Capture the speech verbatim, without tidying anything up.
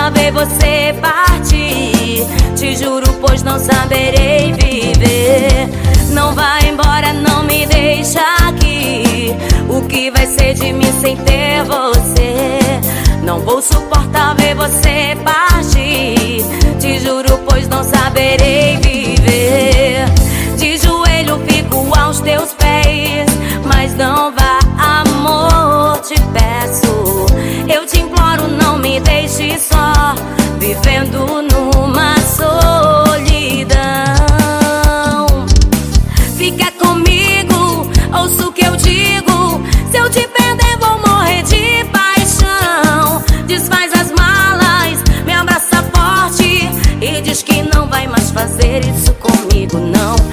suporta ver você partir. Te juro, pois não saberei viver. Não vai embora, não me deixa aqui. O que vai ser de mim sem ter você? Não vou suportar ver você partir. Te juro, pois não saberei viver. De joelho fico aos teus pés, mas não vá, amor, te peço. Eu te imploro, não me deixe só, vivendo numa solidão. Fica comigo, ouça o que eu digo. Se eu te perder, vou morrer de paixão. Desfaz as malas, me abraça forte e diz que não vai mais fazer isso comigo, não.